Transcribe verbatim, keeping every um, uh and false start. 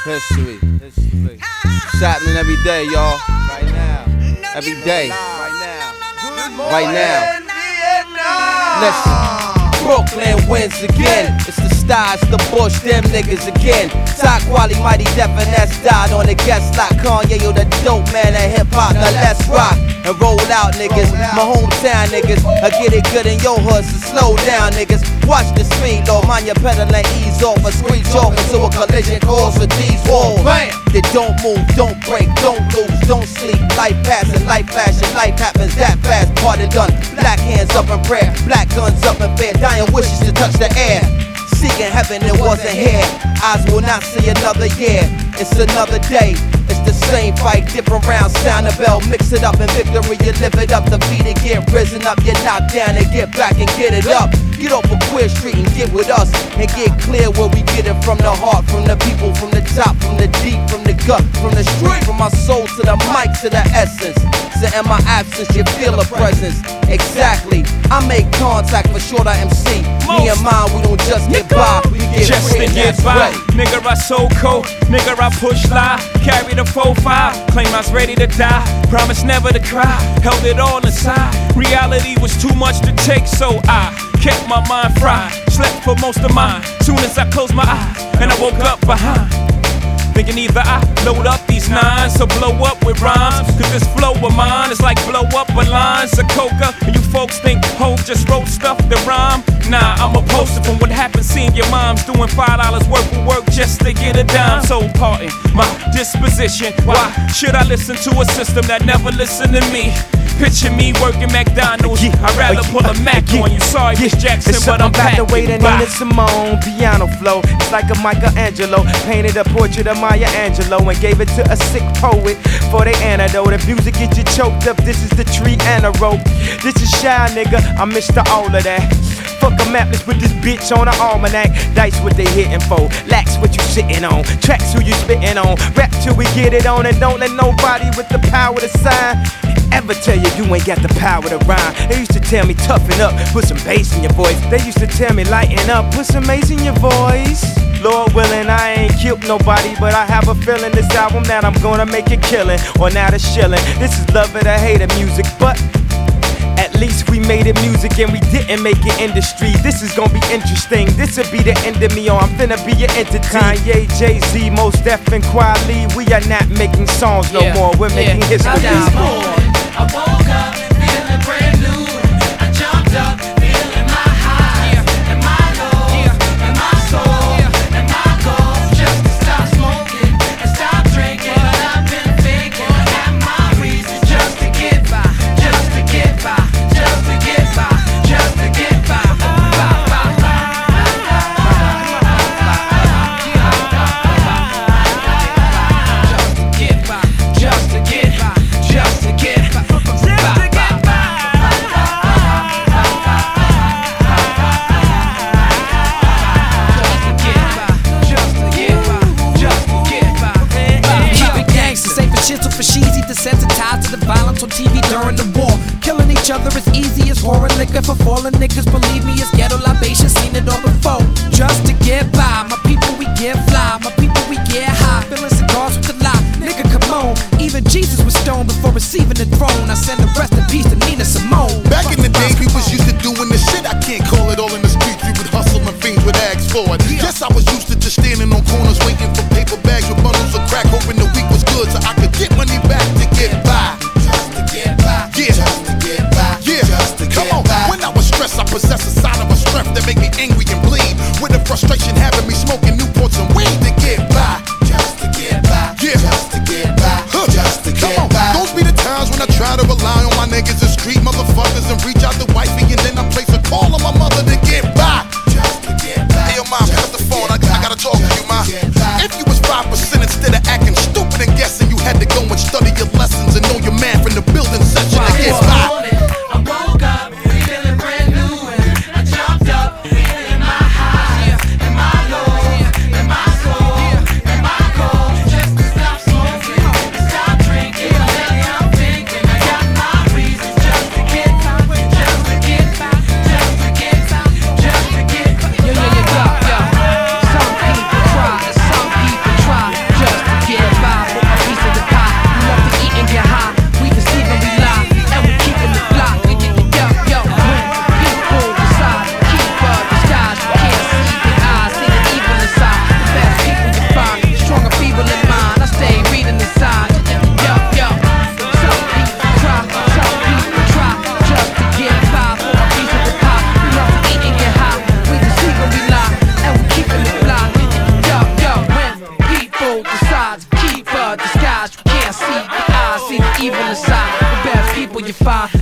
History. History. It's happening every day, y'all. Right now. Every day. Right now. Right now. Listen. Brooklyn wins again. It's the styles, the Bush, them niggas again. Top quality, mighty def, and that's died on the guest like Kanye, yo, the dope man of hip hop. Now let's rock and roll out, niggas. My hometown niggas, I get it good in your hood, so slow down, niggas. Watch the speed, though, mind your pedal and ease off, or screech off into a collision course with these walls. They don't move, don't break, don't lose, don't sleep. Life passing, life flashing, life happens that fast. Party done, black hands up in prayer, black guns up in fear, dying wishes to touch the air. Seeking heaven, it wasn't here. Eyes will not see another year. It's another day. It's the same fight, different rounds. Sound a bell, mix it up in victory. You live it up, defeat it, get risen up. You knock down and get back and get it up. Get off of Queer Street and get with us and get clear where we get it from the heart, from the people, from the top, from the deep, from the gut, from the street, from my soul to the mic to the essence. So in my absence, you feel a presence. Exactly. I make contact for sure. I M C. Me and mine, we don't just get by, we get just free, to get by. Nigga, I so cold. Nigga, I push lie. Carry the four five. Claim I was ready to die. Promise never to cry. Held it all inside. Reality was too much to take, so I kept my mind fried. Slept for most of mine. Soon as I closed my eyes, and I woke up behind. Thinking either I load up these nines or blow up with rhymes. Cause this flow of mine is like blow up a lines of coca. And you folks think Hov just wrote stuff to rhyme. Nah, I'm a poster from what happened seeing your moms doing five dollars worth of work just to get a dime. So pardon my disposition. Why should I listen to a system that never listened to me? Picture me working McDonald's. Yeah, I'd rather uh, pull a Mac uh, yeah, on you. Sorry, Miss yeah, Jackson, but I'm back. The way that Nina Simone piano flow, it's like a Michelangelo painted a portrait of Maya Angelou and gave it to a sick poet for their antidote. If music get you choked up, this is the tree and a rope. This is shy, nigga. I'm Mister All of that. Fuck a mapless with this bitch on an almanac. Dice what they hitting for, lax what you sitting on, tracks who you spitting on. Rap till we get it on, and don't let nobody with the power to sign ever tell you you ain't got the power to rhyme. They used to tell me toughen up, put some bass in your voice. They used to tell me lighten up, put some bass in your voice. Lord willing, I ain't killed nobody, but I have a feeling this album that I'm gonna make it killing, or not a shilling. This is love it or hate it music, but at least we made it music and we didn't make it industry. This is gonna be interesting. This'll be the end of me, or I'm finna be your entity. Kanye, Jay-Z, Mos Def, and Kweli. We are not making songs no yeah. more. We're yeah. making history. I woke up feeling brand new. I jumped up feeling my highs yeah. and my lows yeah. and my soul yeah. and my goals. Just to stop smoking and stop drinking. But I've been thinking I have my reasons just to get by, just to get by, just to get by, just to get by. Just to get by, just to get by. For sheezy, desensitized to the violence on T V during the war. Killing each other as easy as pouring liquor for fallen niggas. Believe me, it's ghetto libation, seen it all before. Just to get by, my people we get fly, my people we get high. Filling cigars with the lie, nigga come on. Even Jesus was stoned before receiving the throne. I send the rest in peace to Nina Simone. Back in the day, we was used to doing this shit. I can't call it all in the streets. We would hustle and fiends would ask for it. Yes, I was used to just standing on corners waiting for paper bags with bundles of crack, hoping the week was good so I could get money back to get by. Just to get by. Yeah. Just to get by. Yeah. Just to Come get on. by. When I was stressed, I possess a side of a strength that make me angry and bleed. With the frustration having me smoking Newports and weed to get by. Just to get by. Yeah. Just to get by. Huh. Just to Come get on. by. Those be the times when I try to rely on my niggas and street motherfuckers and reach out to wifey and then I place a call on my mother to get by. Just to get by. Hey, yo, mom, pick up the phone. I, I gotta talk to you, ma. If you was five percent instead of acting stupid and guessing, you had to go and study your lessons and know your man from the building section to get by. I woke up feeling brand new and I jumped up feeling my highs and my lows and my soul and my goals. Just to stop smoking and stop drinking. Lately I'm thinking I got my reasons just to get by, just to when you find